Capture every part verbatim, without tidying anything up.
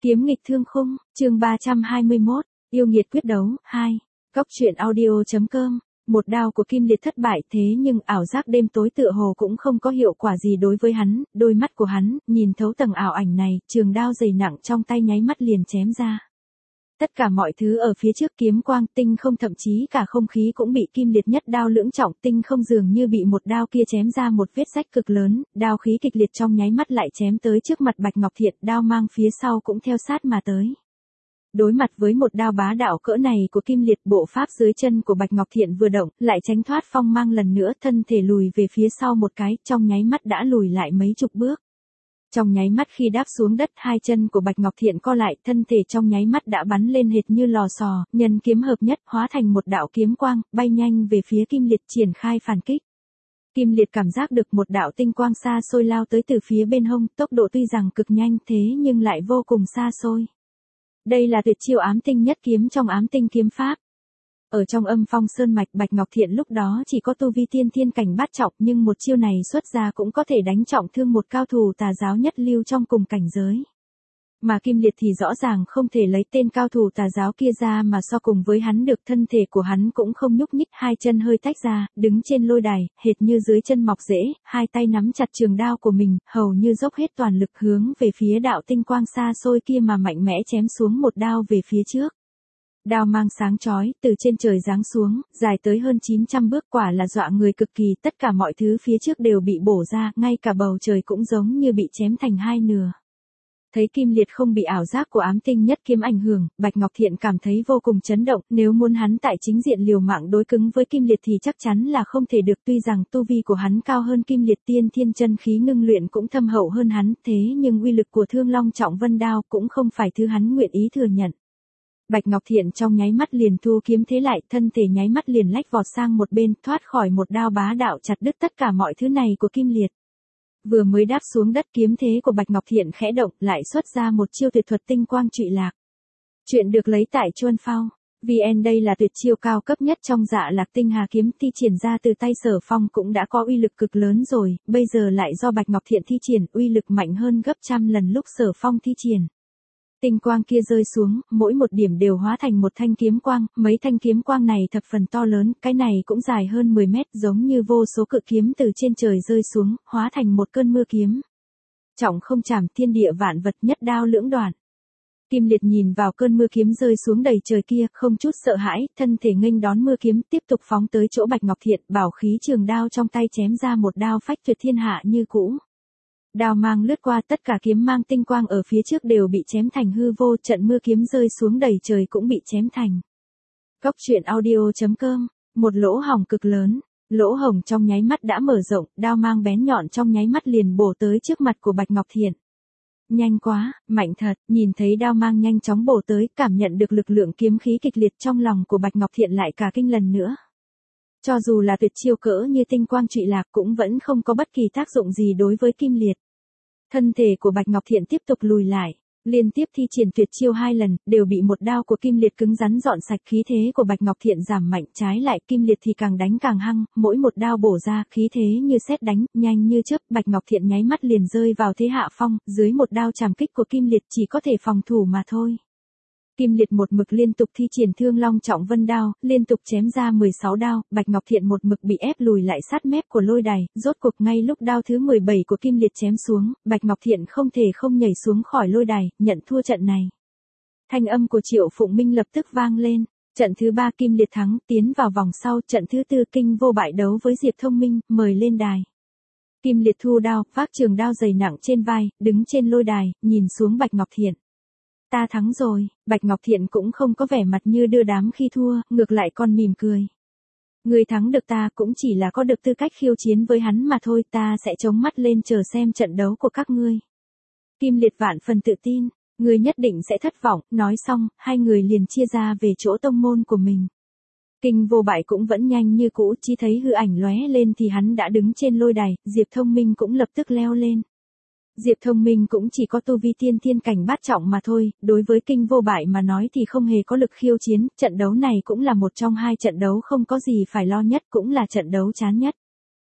Kiếm nghịch thương khung, chương ba trăm hai mươi mốt, yêu nghiệt quyết đấu, hai. Góc truyện audio.com, một đao của Kim Liệt thất bại thế nhưng ảo giác đêm tối tựa hồ cũng không có hiệu quả gì đối với hắn, đôi mắt của hắn, nhìn thấu tầng ảo ảnh này, trường đao dày nặng trong tay nháy mắt liền chém ra. Tất cả mọi thứ ở phía trước kiếm quang tinh không thậm chí cả không khí cũng bị Kim Liệt nhất đao lưỡng trọng tinh không dường như bị một đao kia chém ra một vết rách cực lớn, đao khí kịch liệt trong nháy mắt lại chém tới trước mặt Bạch Ngọc Thiện, đao mang phía sau cũng theo sát mà tới. Đối mặt với một đao bá đạo cỡ này của Kim Liệt, bộ pháp dưới chân của Bạch Ngọc Thiện vừa động, lại tránh thoát phong mang lần nữa, thân thể lùi về phía sau một cái, trong nháy mắt đã lùi lại mấy chục bước. Trong nháy mắt khi đáp xuống đất, hai chân của Bạch Ngọc Thiện co lại, thân thể trong nháy mắt đã bắn lên hệt như lò xò, nhân kiếm hợp nhất, hóa thành một đạo kiếm quang, bay nhanh về phía Kim Liệt triển khai phản kích. Kim Liệt cảm giác được một đạo tinh quang xa xôi lao tới từ phía bên hông, tốc độ tuy rằng cực nhanh thế nhưng lại vô cùng xa xôi. Đây là tuyệt chiêu ám tinh nhất kiếm trong ám tinh kiếm pháp. Ở trong Âm Phong Sơn Mạch, Bạch Ngọc Thiện lúc đó chỉ có tu vi tiên thiên cảnh bát trọng, nhưng một chiêu này xuất ra cũng có thể đánh trọng thương một cao thủ tà giáo nhất lưu trong cùng cảnh giới. Mà Kim Liệt thì rõ ràng không thể lấy tên cao thủ tà giáo kia ra mà so cùng với hắn được, thân thể của hắn cũng không nhúc nhích, hai chân hơi tách ra, đứng trên lôi đài, hệt như dưới chân mọc rễ, hai tay nắm chặt trường đao của mình, hầu như dốc hết toàn lực hướng về phía đạo tinh quang xa xôi kia mà mạnh mẽ chém xuống một đao về phía trước. Đao mang sáng chói, từ trên trời giáng xuống, dài tới hơn chín trăm bước, quả là dọa người cực kỳ, tất cả mọi thứ phía trước đều bị bổ ra, ngay cả bầu trời cũng giống như bị chém thành hai nửa. Thấy Kim Liệt không bị ảo giác của ám tinh nhất kiếm ảnh hưởng, Bạch Ngọc Thiện cảm thấy vô cùng chấn động, nếu muốn hắn tại chính diện liều mạng đối cứng với Kim Liệt thì chắc chắn là không thể được, tuy rằng tu vi của hắn cao hơn Kim Liệt, tiên thiên chân khí ngưng luyện cũng thâm hậu hơn hắn, thế nhưng uy lực của Thương Long Trọng Vân Đao cũng không phải thứ hắn nguyện ý thừa nhận. Bạch Ngọc Thiện trong nháy mắt liền thu kiếm thế lại, thân thể nháy mắt liền lách vọt sang một bên, thoát khỏi một đao bá đạo chặt đứt tất cả mọi thứ này của Kim Liệt. Vừa mới đáp xuống đất, kiếm thế của Bạch Ngọc Thiện khẽ động, lại xuất ra một chiêu tuyệt thuật tinh quang trụy lạc. Chuyện được lấy tại Chuan Phao. vê en đây là tuyệt chiêu cao cấp nhất trong Dạ Lạc Tinh Hà kiếm, thi triển ra từ tay Sở Phong cũng đã có uy lực cực lớn rồi, bây giờ lại do Bạch Ngọc Thiện thi triển, uy lực mạnh hơn gấp trăm lần lúc Sở Phong thi triển. Tinh quang kia rơi xuống, mỗi một điểm đều hóa thành một thanh kiếm quang, mấy thanh kiếm quang này thập phần to lớn, cái này cũng dài hơn mười mét, giống như vô số cự kiếm từ trên trời rơi xuống, hóa thành một cơn mưa kiếm. Trọng không chảm, thiên địa vạn vật, nhất đao lưỡng đoạn. Kim Liệt nhìn vào cơn mưa kiếm rơi xuống đầy trời kia, không chút sợ hãi, thân thể nghênh đón mưa kiếm, tiếp tục phóng tới chỗ Bạch Ngọc Thiện, bảo khí trường đao trong tay chém ra một đao phách tuyệt thiên hạ như cũ. Đao mang lướt qua, tất cả kiếm mang tinh quang ở phía trước đều bị chém thành hư vô, trận mưa kiếm rơi xuống đầy trời cũng bị chém thành. Góc truyện audio.com, một lỗ hổng cực lớn, lỗ hổng trong nháy mắt đã mở rộng, đao mang bén nhọn trong nháy mắt liền bổ tới trước mặt của Bạch Ngọc Thiện. Nhanh quá, mạnh thật, nhìn thấy đao mang nhanh chóng bổ tới, cảm nhận được lực lượng kiếm khí kịch liệt trong lòng của Bạch Ngọc Thiện lại cả kinh lần nữa. Cho dù là tuyệt chiêu cỡ như tinh quang trụy lạc cũng vẫn không có bất kỳ tác dụng gì đối với Kim Liệt. Thân thể của Bạch Ngọc Thiện tiếp tục lùi lại, liên tiếp thi triển tuyệt chiêu hai lần, đều bị một đao của Kim Liệt cứng rắn dọn sạch, khí thế của Bạch Ngọc Thiện giảm mạnh, trái lại Kim Liệt thì càng đánh càng hăng, mỗi một đao bổ ra, khí thế như sét đánh, nhanh như chớp, Bạch Ngọc Thiện nháy mắt liền rơi vào thế hạ phong, dưới một đao trảm kích của Kim Liệt chỉ có thể phòng thủ mà thôi. Kim Liệt một mực liên tục thi triển Thương Long Trọng Vân Đao, liên tục chém ra mười sáu đao, Bạch Ngọc Thiện một mực bị ép lùi lại sát mép của lôi đài, rốt cuộc ngay lúc đao thứ mười bảy của Kim Liệt chém xuống, Bạch Ngọc Thiện không thể không nhảy xuống khỏi lôi đài, nhận thua trận này. Thanh âm của Triệu Phụng Minh lập tức vang lên, trận thứ ba Kim Liệt thắng, tiến vào vòng sau, trận thứ tư Kinh Vô Bại đấu với Diệp Thông Minh, mời lên đài. Kim Liệt thu đao, vác trường đao dày nặng trên vai, đứng trên lôi đài, nhìn xuống Bạch Ngọc Thiện. Ta thắng rồi, Bạch Ngọc Thiện cũng không có vẻ mặt như đưa đám khi thua, ngược lại còn mỉm cười. Người thắng được ta cũng chỉ là có được tư cách khiêu chiến với hắn mà thôi, ta sẽ chống mắt lên chờ xem trận đấu của các ngươi. Kim Liệt vạn phần tự tin, ngươi nhất định sẽ thất vọng, nói xong, hai người liền chia ra về chỗ tông môn của mình. Kinh Vô Bại cũng vẫn nhanh như cũ, chỉ thấy hư ảnh lóe lên thì hắn đã đứng trên lôi đài, Diệp Thông Minh cũng lập tức leo lên. Diệp Thông Minh cũng chỉ có tu vi tiên thiên cảnh bát trọng mà thôi, đối với Kinh Vô Bại mà nói thì không hề có lực khiêu chiến, trận đấu này cũng là một trong hai trận đấu không có gì phải lo nhất, cũng là trận đấu chán nhất.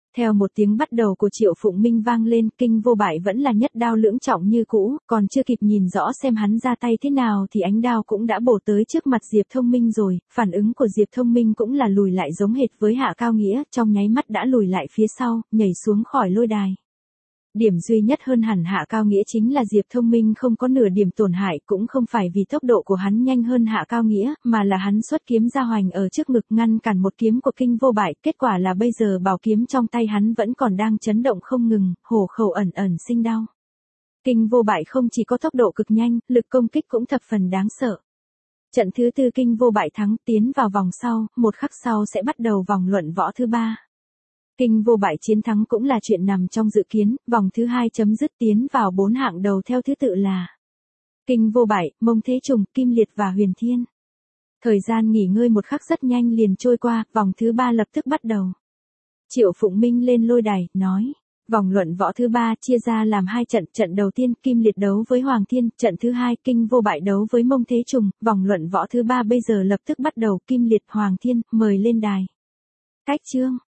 Theo một tiếng bắt đầu của Triệu Phụng Minh vang lên, Kinh Vô Bại vẫn là nhất đao lưỡng trọng như cũ, còn chưa kịp nhìn rõ xem hắn ra tay thế nào thì ánh đao cũng đã bổ tới trước mặt Diệp Thông Minh rồi, phản ứng của Diệp Thông Minh cũng là lùi lại giống hệt với Hạ Cao Nghĩa, trong nháy mắt đã lùi lại phía sau, nhảy xuống khỏi lôi đài. Điểm duy nhất hơn hẳn Hạ Cao Nghĩa chính là Diệp Thông Minh không có nửa điểm tổn hại, cũng không phải vì tốc độ của hắn nhanh hơn Hạ Cao Nghĩa, mà là hắn xuất kiếm ra hoành ở trước ngực ngăn cản một kiếm của Kinh Vô Bại, kết quả là bây giờ bảo kiếm trong tay hắn vẫn còn đang chấn động không ngừng, hổ khẩu ẩn ẩn sinh đau. Kinh Vô Bại không chỉ có tốc độ cực nhanh, lực công kích cũng thập phần đáng sợ. Trận thứ tư Kinh Vô Bại thắng, tiến vào vòng sau, một khắc sau sẽ bắt đầu vòng luận võ thứ ba. Kinh Vô Bại chiến thắng cũng là chuyện nằm trong dự kiến, vòng thứ hai chấm dứt tiến vào bốn hạng đầu theo thứ tự là Kinh Vô Bại, Mông Thế Trùng, Kim Liệt và Huyền Thiên. Thời gian nghỉ ngơi một khắc rất nhanh liền trôi qua, vòng thứ ba lập tức bắt đầu. Triệu Phụng Minh lên lôi đài, nói, vòng luận võ thứ ba chia ra làm hai trận, trận đầu tiên Kim Liệt đấu với Hoàng Thiên, trận thứ hai Kinh Vô Bại đấu với Mông Thế Trùng, vòng luận võ thứ ba bây giờ lập tức bắt đầu, Kim Liệt, Hoàng Thiên, mời lên đài. Cách chương